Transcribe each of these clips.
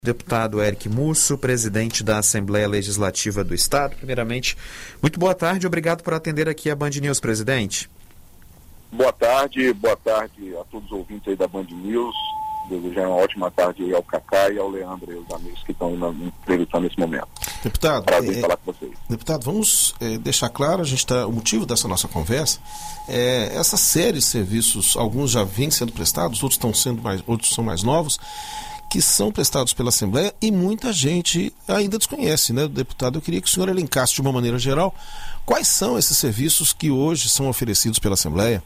Deputado Eric Musso, presidente da Assembleia Legislativa do Estado. Primeiramente, muito boa tarde, obrigado por atender aqui a Band News, presidente. Boa tarde a todos os ouvintes aí da Band News. Desejar uma ótima tarde aí ao Cacá e ao Leandro e aos amigos que estão entrevistando nesse momento. Deputado, prazer falar com vocês. Deputado, vamos deixar claro, o motivo dessa nossa conversa é essa série de serviços, alguns já vêm sendo prestados, outros são mais novos, que são prestados pela Assembleia e muita gente ainda desconhece, né, deputado? Eu queria que o senhor elencasse de uma maneira geral quais são esses serviços que hoje são oferecidos pela Assembleia.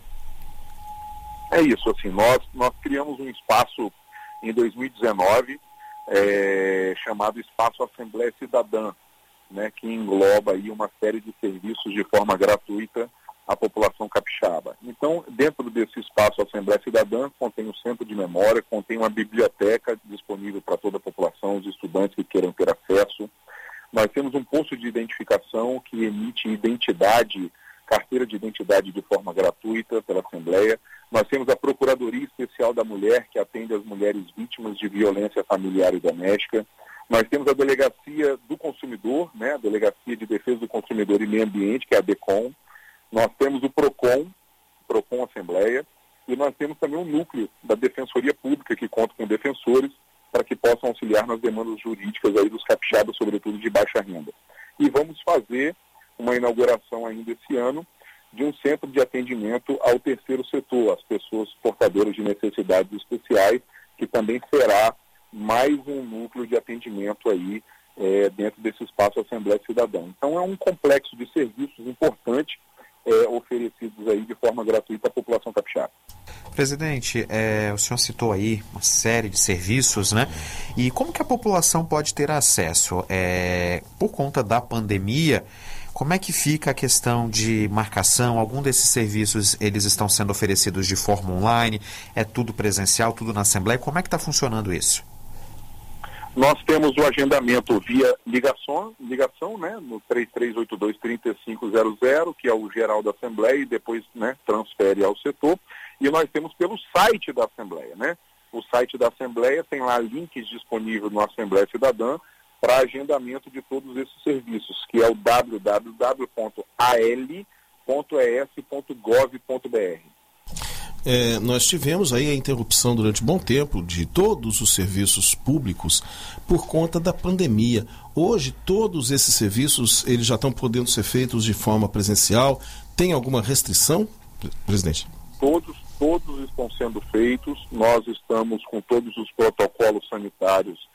É isso, assim, nós criamos um espaço em 2019 chamado Espaço Assembleia Cidadã, né, que engloba aí uma série de serviços de forma gratuita à população capixaba. Então, dentro desse espaço Assembleia Cidadã, contém um centro de memória, contém uma biblioteca disponível para toda a população, os estudantes que queiram ter acesso. Nós temos um posto de identificação que emite carteira de identidade de forma gratuita pela Assembleia. Nós temos a Procuradoria Especial da Mulher, que atende as mulheres vítimas de violência familiar e doméstica. Nós temos a Delegacia do Consumidor, né, a Delegacia de Defesa do Consumidor e Meio Ambiente, que é a DECOM. Nós temos o PROCON Assembleia, e nós temos também um núcleo da Defensoria Pública, que conta com defensores, para que possam auxiliar nas demandas jurídicas aí dos capixabas, sobretudo de baixa renda. E vamos fazer uma inauguração ainda esse ano de um centro de atendimento ao terceiro setor, as pessoas portadoras de necessidades especiais, que também será mais um núcleo de atendimento aí dentro desse espaço Assembleia Cidadã. Então é um complexo de serviços importante oferecidos aí de forma gratuita à população capixaba. Presidente, o senhor citou aí uma série de serviços, né? E como que a população pode ter acesso? Por conta da pandemia, como é que fica a questão de marcação? Algum desses serviços, eles estão sendo oferecidos de forma online? É tudo presencial, tudo na Assembleia? Como é que está funcionando isso? Nós temos o agendamento via ligação, né, no 3382-3500, que é o geral da Assembleia, e depois, né, transfere ao setor. E nós temos pelo site da Assembleia, né? O site da Assembleia tem lá links disponíveis no Assembleia Cidadã para agendamento de todos esses serviços, que é o www.al.es.gov.br. Nós tivemos aí a interrupção durante um bom tempo de todos os serviços públicos por conta da pandemia. Hoje, todos esses serviços eles já estão podendo ser feitos de forma presencial. Tem alguma restrição, presidente? Todos estão sendo feitos. Nós estamos com todos os protocolos sanitários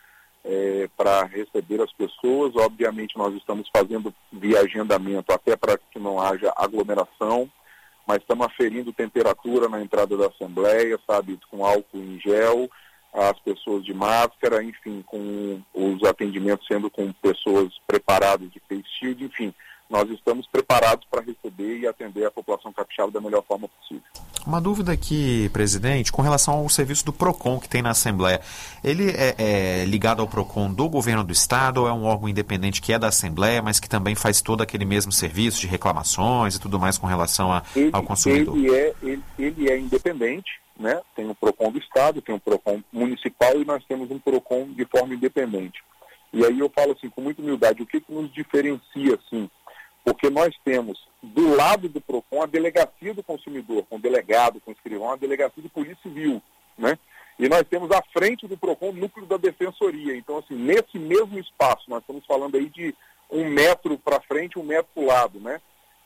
para receber as pessoas. Obviamente, nós estamos fazendo via agendamento até para que não haja aglomeração, mas estamos aferindo temperatura na entrada da Assembleia, sabe, com álcool em gel, as pessoas de máscara, enfim, com os atendimentos sendo com pessoas preparadas de face shield, enfim, nós estamos preparados para receber e atender a população capixaba da melhor forma possível. Uma dúvida aqui, presidente, com relação ao serviço do PROCON que tem na Assembleia. Ele é ligado ao PROCON do governo do Estado ou é um órgão independente que é da Assembleia, mas que também faz todo aquele mesmo serviço de reclamações e tudo mais com relação ao consumidor? Ele é independente, né? Tem o PROCON do Estado, tem o PROCON municipal e nós temos um PROCON de forma independente. E aí eu falo assim, com muita humildade, o que nos diferencia, assim? Porque nós temos, do lado do PROCON, a delegacia do consumidor, com delegado, com escrivão, a delegacia de polícia civil, né? E nós temos à frente do PROCON o núcleo da defensoria. Então, assim, nesse mesmo espaço, nós estamos falando aí de 1 metro para frente, 1 metro para o lado, né?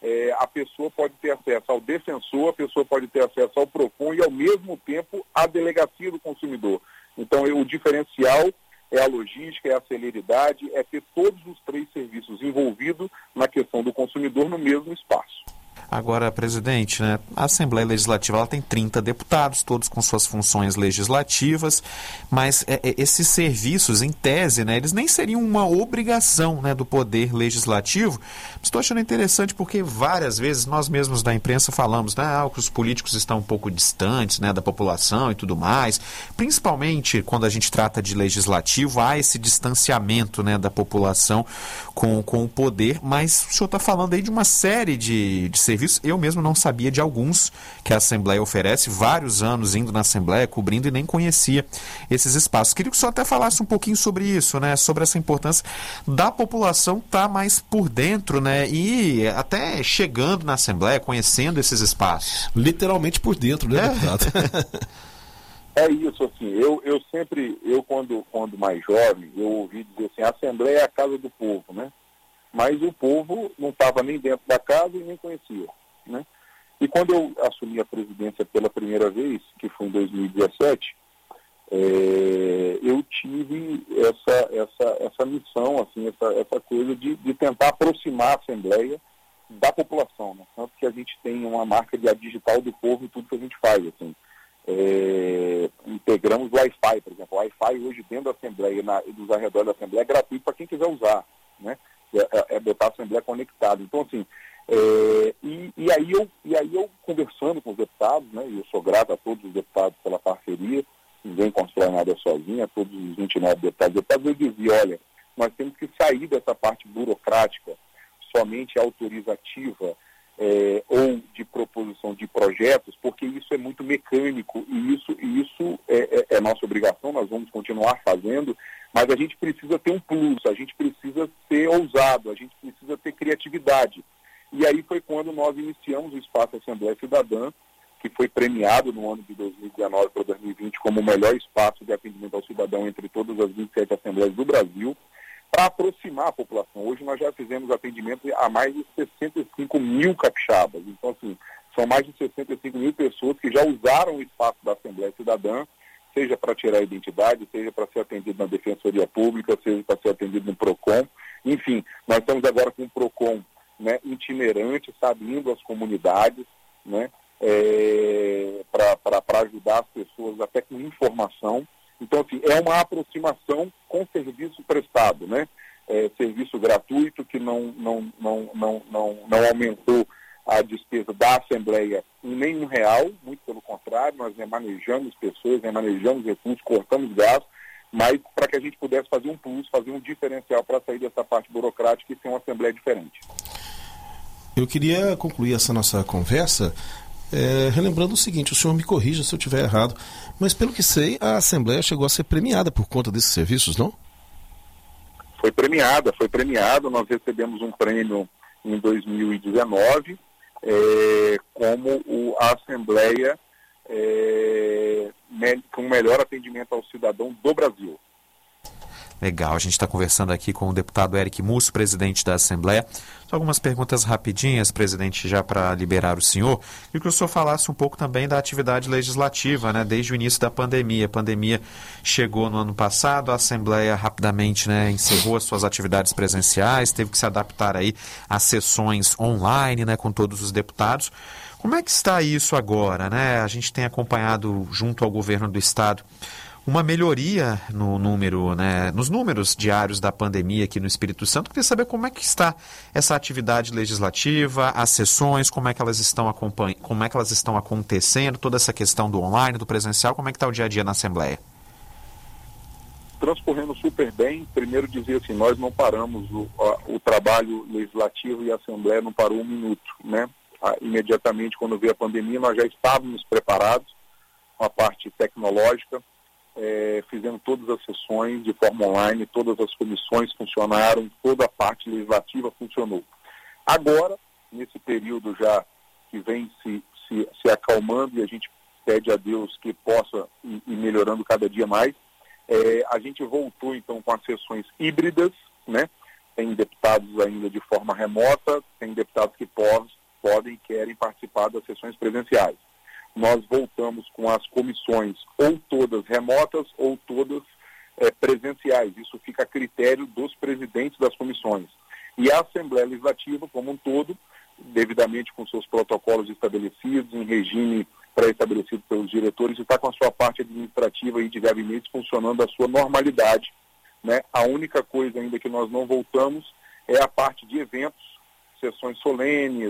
A pessoa pode ter acesso ao defensor, a pessoa pode ter acesso ao PROCON e, ao mesmo tempo, à delegacia do consumidor. Então, o diferencial é a logística, é a celeridade, é ter todos os 3 serviços envolvidos na questão do consumidor no mesmo espaço. Agora, presidente, né, a Assembleia Legislativa ela tem 30 deputados, todos com suas funções legislativas, mas esses serviços, em tese, né, eles nem seriam uma obrigação, né, do Poder Legislativo. Estou achando interessante porque várias vezes nós mesmos da imprensa falamos, né, que os políticos estão um pouco distantes, né, da população e tudo mais. Principalmente quando a gente trata de legislativo, há esse distanciamento, né, da população com o poder, mas o senhor está falando aí de uma série de serviços serviços. Eu mesmo não sabia de alguns que a Assembleia oferece, vários anos indo na Assembleia, cobrindo, e nem conhecia esses espaços. Queria que o senhor até falasse um pouquinho sobre isso, né? Sobre essa importância da população estar mais por dentro, né? E até chegando na Assembleia, conhecendo esses espaços. Literalmente por dentro, né, deputado? É isso, assim, eu sempre, quando mais jovem, eu ouvi dizer assim, a Assembleia é a casa do povo, né? Mas o povo não estava nem dentro da casa e nem conhecia, né? E quando eu assumi a presidência pela primeira vez, que foi em 2017, eu tive essa missão, assim, essa coisa de tentar aproximar a Assembleia da população, né? Tanto que a gente tem uma marca de a digital do povo em tudo que a gente faz, assim. Integramos o Wi-Fi, por exemplo. O Wi-Fi hoje dentro da Assembleia e dos arredores da Assembleia é gratuito para quem quiser usar, né? É botar a Assembleia conectada. Então, assim, e aí eu conversando com os deputados, né? E eu sou grato a todos os deputados pela parceria, ninguém constrói nada sozinho, a todos os 29 deputados, eu dizia, olha, nós temos que sair dessa parte burocrática, somente autorizativa, ou de proposição de projetos, porque isso é muito mecânico e isso é nossa obrigação, nós vamos continuar fazendo, mas a gente precisa ter um plus, a gente precisa ser ousado, a gente precisa ter criatividade. E aí foi quando nós iniciamos o Espaço Assembleia Cidadã, que foi premiado no ano de 2019 para 2020 como o melhor espaço de atendimento ao cidadão entre todas as 27 assembleias do Brasil, para aproximar a população. Hoje nós já fizemos atendimento a mais de 65 mil capixabas. Então, assim, são mais de 65 mil pessoas que já usaram o espaço da Assembleia Cidadã, seja para tirar a identidade, seja para ser atendido na Defensoria Pública, seja para ser atendido no PROCON. Enfim, nós estamos agora com um PROCON, né, itinerante, sabe, indo às comunidades, né, para ajudar as pessoas até com informação. Então, assim, é uma aproximação com serviço prestado, né? Serviço gratuito que não aumentou a despesa da Assembleia em nenhum real, muito pelo contrário, nós remanejamos pessoas, remanejamos recursos, cortamos gastos, mas para que a gente pudesse fazer um plus, fazer um diferencial para sair dessa parte burocrática e ser uma Assembleia diferente. Eu queria concluir essa nossa conversa relembrando o seguinte, o senhor me corrija se eu estiver errado, mas pelo que sei, a Assembleia chegou a ser premiada por conta desses serviços, não? Foi premiada, nós recebemos um prêmio em 2019, como a Assembleia com o melhor atendimento ao cidadão do Brasil. Legal, a gente está conversando aqui com o deputado Eric Musso, presidente da Assembleia. Só algumas perguntas rapidinhas, presidente, já para liberar o senhor. E que o senhor falasse um pouco também da atividade legislativa, né, desde o início da pandemia. A pandemia chegou no ano passado, a Assembleia rapidamente, né, encerrou as suas atividades presenciais, teve que se adaptar aí às sessões online, né, com todos os deputados. Como é que está isso agora, né? A gente tem acompanhado junto ao governo do Estado uma melhoria no número, né, nos números diários da pandemia aqui no Espírito Santo. Queria saber como é que está essa atividade legislativa, as sessões, como é que elas estão acontecendo, toda essa questão do online, do presencial, como é que está o dia a dia na Assembleia? Transcorrendo super bem. Primeiro dizer assim, nós não paramos o trabalho legislativo e a Assembleia não parou um minuto, né? Imediatamente quando veio a pandemia nós já estávamos preparados com a parte tecnológica, fizemos todas as sessões de forma online, todas as comissões funcionaram, toda a parte legislativa funcionou. Agora, nesse período já que vem se acalmando e a gente pede a Deus que possa ir melhorando cada dia mais, a gente voltou então com as sessões híbridas, né? Tem deputados ainda de forma remota, tem deputados que podem e querem participar das sessões presenciais. Nós voltamos com as comissões ou todas remotas ou todas presenciais. Isso fica a critério dos presidentes das comissões. E a Assembleia Legislativa, como um todo, devidamente com seus protocolos estabelecidos, em regime pré-estabelecido pelos diretores, está com a sua parte administrativa e de gabinetes funcionando a sua normalidade, né? A única coisa ainda que nós não voltamos é a parte de eventos, sessões solenes,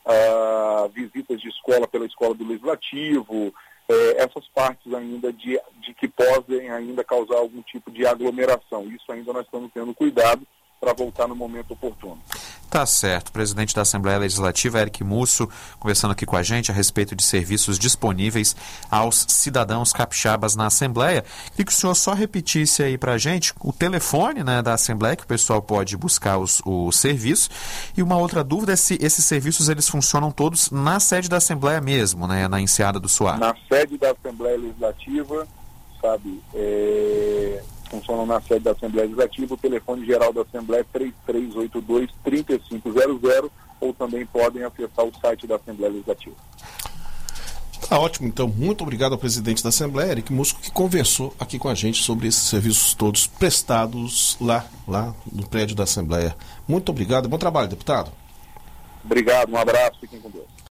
visitas de escola pela escola do Legislativo, essas partes ainda de que podem ainda causar algum tipo de aglomeração. Isso ainda nós estamos tendo cuidado para voltar no momento oportuno. Tá certo. O presidente da Assembleia Legislativa, Eric Musso, conversando aqui com a gente a respeito de serviços disponíveis aos cidadãos capixabas na Assembleia. Queria que o senhor só repetisse aí para a gente o telefone, né, da Assembleia, que o pessoal pode buscar o serviço. E uma outra dúvida é se esses serviços eles funcionam todos na sede da Assembleia mesmo, né, na Enseada do Suar. Na sede da Assembleia Legislativa, sabe, funcionam na sede da Assembleia Legislativa. O telefone geral da Assembleia é 3382-3500, ou também podem acessar o site da Assembleia Legislativa. Tá ótimo, então. Muito obrigado ao presidente da Assembleia, Eric Musso, que conversou aqui com a gente sobre esses serviços todos prestados lá no prédio da Assembleia. Muito obrigado e bom trabalho, deputado. Obrigado, um abraço, fiquem com Deus.